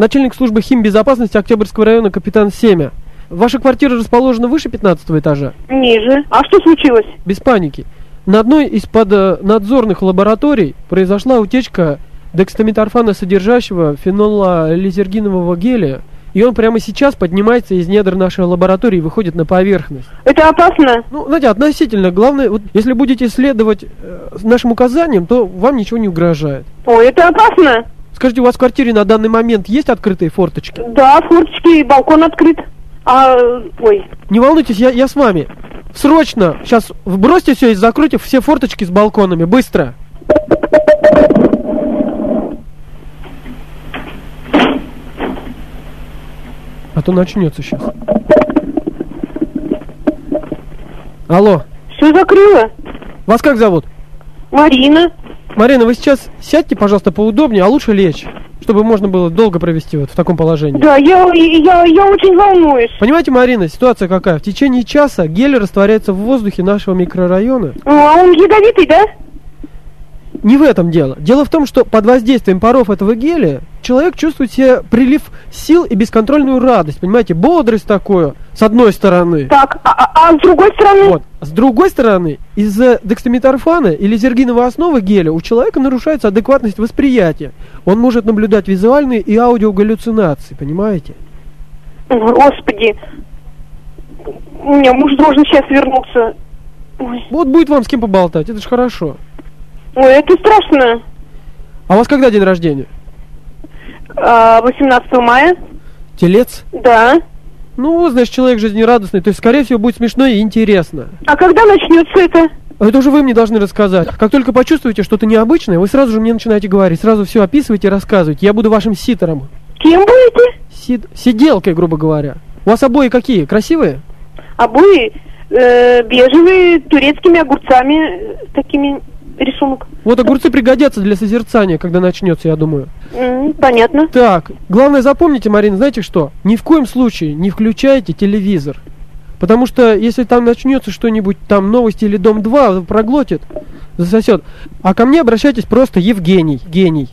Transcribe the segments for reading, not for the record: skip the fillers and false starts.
начальник службы химбезопасности Октябрьского района капитан Семя. Ваша квартира расположена выше 15 этажа? Ниже. А что случилось? Без паники. На одной из поднадзорных лабораторий произошла утечка дексаметорфана, содержащего фенолализергинового геля, и он прямо сейчас поднимается из недр нашей лаборатории и выходит на поверхность. Это опасно? Ну, знаете, относительно. Главное, вот, если будете следовать нашим указаниям, то вам ничего не угрожает. Ой, это опасно? Скажите, у вас в квартире на данный момент есть открытые форточки? Да, форточки и балкон открыт. Не волнуйтесь, я с вами. Срочно, сейчас бросьте все и закройте все форточки с балконами, быстро. А то начнется сейчас. Алло. Все закрыла. Вас как зовут? Марина. Марина, вы сейчас сядьте, пожалуйста, поудобнее, а лучше лечь, чтобы можно было долго провести вот в таком положении. Да, я очень волнуюсь. Понимаете, Марина, ситуация какая? В течение часа гель растворяется в воздухе нашего микрорайона. А он ядовитый, да? Не в этом дело. Дело в том, что под воздействием паров этого геля человек чувствует себе прилив сил и бесконтрольную радость, понимаете, бодрость такую, с одной стороны. Так, а с другой стороны? Вот. С другой стороны, из-за дексаметорфана или лизергиновой основы геля у человека нарушается адекватность восприятия. Он может наблюдать визуальные и аудиогаллюцинации, понимаете? Господи, у меня муж должен сейчас вернуться. Ой. Вот будет вам с кем поболтать, это же хорошо. Ой, это страшно. А у вас когда день рождения? 18 мая. Телец? Да. Ну, значит, человек жизнерадостный, то есть, скорее всего, будет смешно и интересно. А когда начнется это? Это уже вы мне должны рассказать. Как только почувствуете что-то необычное, вы сразу же мне начинаете говорить, сразу все описывайте и рассказывайте. Я буду вашим ситером. Кем будете? Сиделкой, грубо говоря. У вас обои какие? Красивые? Обои бежевые, турецкими огурцами, такими... рисунок. Вот огурцы пригодятся для созерцания, когда начнется, я думаю. Понятно. Так, главное запомните, Марина, знаете что? Ни в коем случае не включайте телевизор. Потому что если там начнется что-нибудь, там новости или Дом-2, проглотит, засосет. А ко мне обращайтесь просто Евгений. Гений.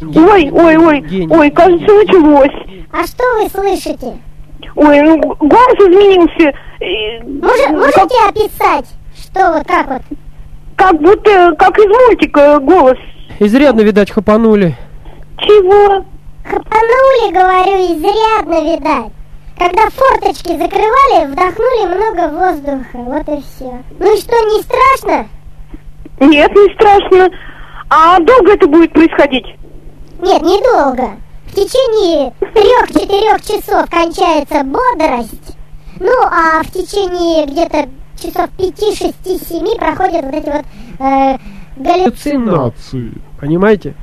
Ой, кажется, началось. А что вы слышите? Ой, ну голос изменился. Можете описать? Что вот как вот? Как будто, как из мультика голос. Изрядно, видать, хапанули. Чего? Хапанули, говорю, изрядно, видать. Когда форточки закрывали, вдохнули много воздуха, вот и все. Ну и что, не страшно? Нет, не страшно. А долго это будет происходить? Нет, недолго. В течение 3-4 часов кончается бодрость. Ну, а в течение где-то часов 5-6-7 проходят вот эти вот галлюцинации. Понимаете?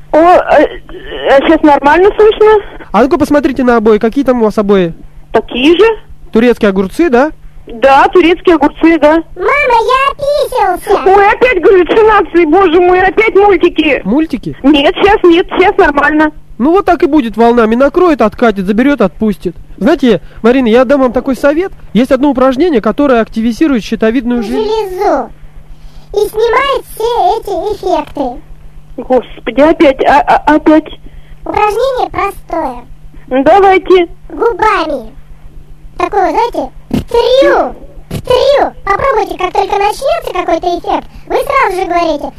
Сейчас нормально слышно? А ну-ка посмотрите на обои. Какие там у вас обои? Такие же. Турецкие огурцы, да? Да, турецкие огурцы, да. Мама, я описался! Ой, опять галлюцинации, боже мой, опять мультики. Мультики? Нет, сейчас нормально. Ну вот так и будет волнами. Накроет, откатит, заберет, отпустит. Знаете, Марина, я дам вам такой совет. Есть одно упражнение, которое активизирует щитовидную железу. И снимает все эти эффекты. Господи, опять. Упражнение простое. Давайте. Губами. Такое, знаете, втрю. Попробуйте, как только начнется какой-то эффект, вы сразу же говорите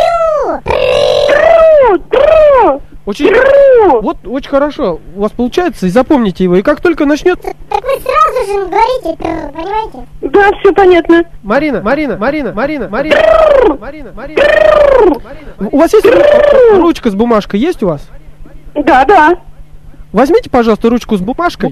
трю. Очень хорошо у вас получается, и запомните его. И как только начнется... Так вы сразу же говорите, понимаете? Да, все понятно. Марина. У вас есть ручка с бумажкой? Есть у вас? Да. Возьмите, пожалуйста, ручку с бумажкой.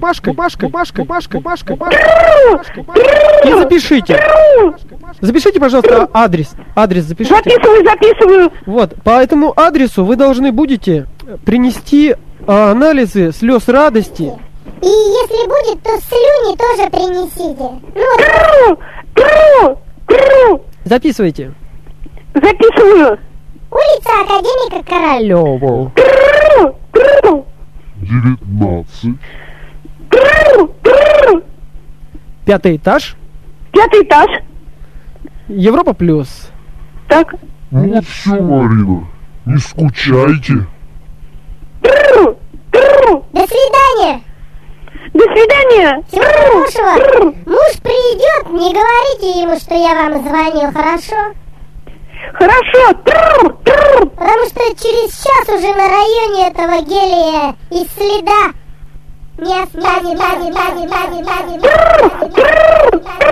И запишите. Запишите, пожалуйста, адрес. Адрес запишите. Записываю. Вот, по этому адресу вы должны будете принести анализы слез радости. И если будет, то слюни тоже принесите. Записывайте. Записываю. Улица Академика Королёва. 19. 5-й этаж. 5-й этаж. Европа плюс. Так. Ну все, Марина, не скучайте. До свидания. свидания. Всего хорошего. Муж придет, не говорите ему, что я вам звонил, хорошо? Хорошо. Потому что через час уже на районе этого гелия и следа не останется.